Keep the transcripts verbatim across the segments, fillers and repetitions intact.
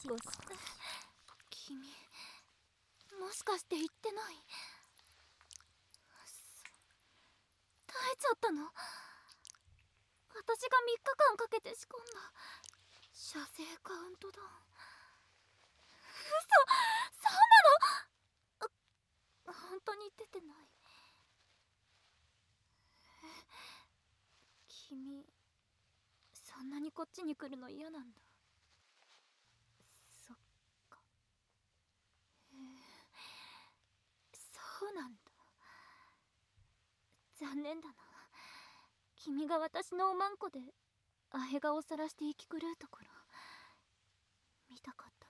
君、もしかして言ってない？耐えちゃったの？私がみっかかんかけて仕込んだ射精カウントダウン。嘘、そうなの？本当に出てない。君、そんなにこっちに来るの嫌なんだ。そっか。へえ、そうなんだ。残念だな。君が私のおまんこでアヘ顔をさらして生き狂うところ見たかった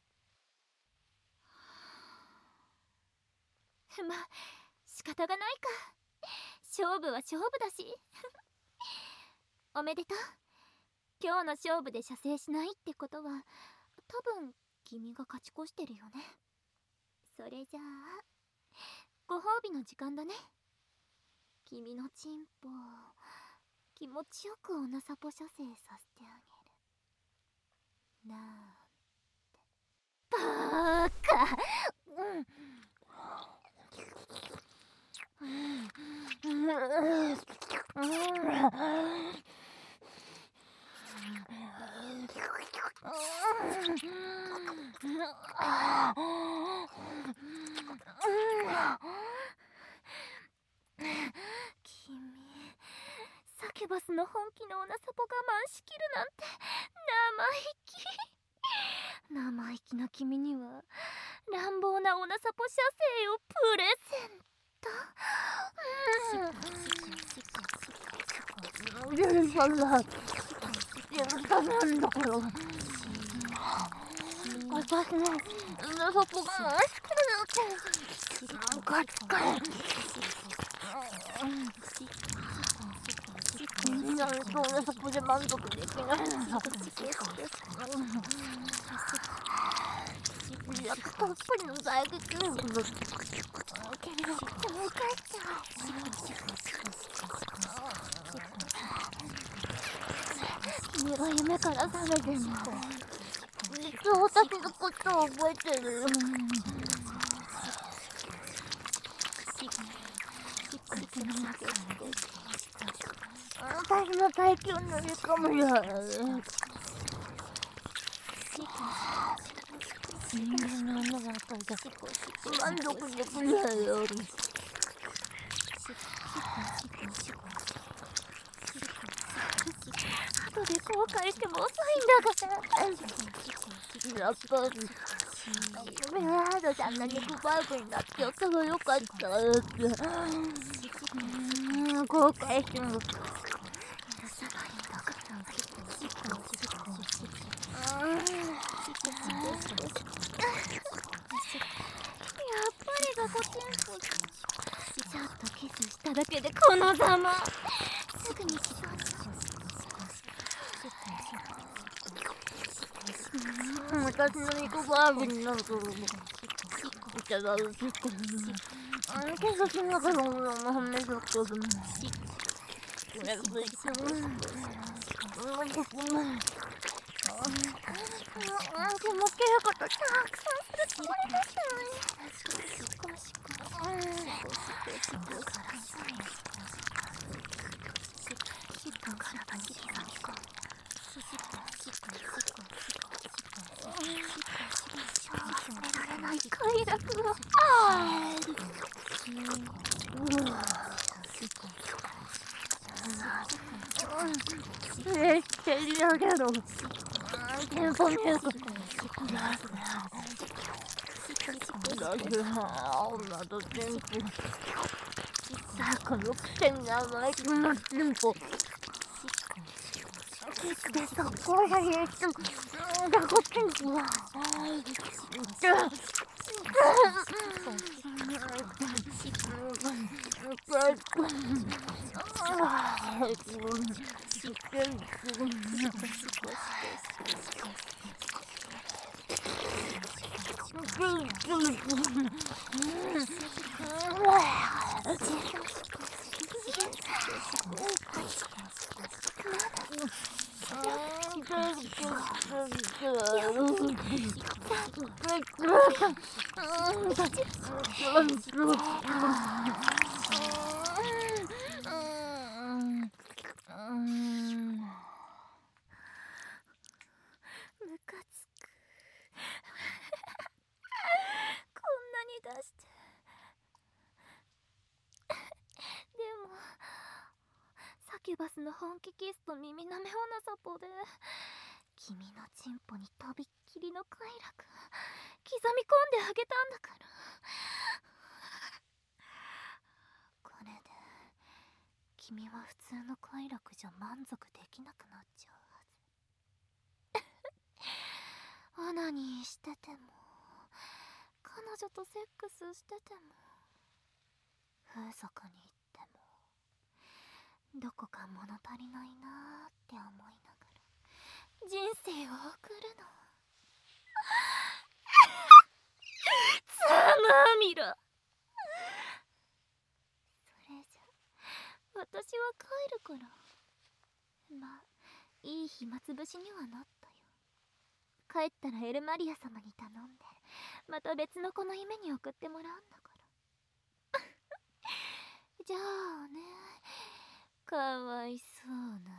のに。まあ仕方がないか。勝負は勝負だし。おめでとう。今日の勝負で射精しないってことは多分君が勝ち越してるよね。それじゃあご褒美の時間だね。君のチンポ気持ちよくおなさぽ射精させてあげるなーって。バーカ。うんうん君、サキュバスの本気のおなさぽ我慢しきるなんて生意気。生意気な君には乱暴なおなさぽ射精をプレゼント。許さない、許さないんだから。私のおなさぽ我慢しきるなんてガチかよ。みんなのおなさぽで満足できないのだ。やっぱたっぷりの大激力の君の口に向かっちゃう。君が夢から覚めてもずっと私のことを覚えてる。私の体調のりかもしれない。人間の女があったら満足できないよ。後で後悔しても遅いんだから。やっぱりメアードちゃんが肉バイクになってやったらよかったって。うーん、後悔しても許さないんだから。やっぱりガコチンポ。ちょっとキスしただけでこのざま。すぐにしそうに。私の肉バーグになるからいただうしっこ警察の中のものも判明することでもこれと一緒にうん気持ちいいことたくさんするつもりだったのに。快楽をあーめっちゃいいだけどテンポミュークだけど女とテンポさこのくせに甘い気のテンポキスでそこが言う人がこテンポはやっムカつく。こんなに出して。でもサキュバスの本気キスと耳なめをなさぽで君のチンポにとびっきりの快楽刻み込んであげたんだから。これで君は普通の快楽じゃ満足できなくなっちゃうはず。オナニーしてても彼女とセックスしてても風俗に行ってもどこか物足りないなーって思いながら人生を送るの。ざまあみろ。それじゃ私は帰るから。まあいい暇つぶしにはなったよ。帰ったらエルマリア様に頼んでまた別の子の夢に送ってもらうんだから。じゃあね、かわいそうな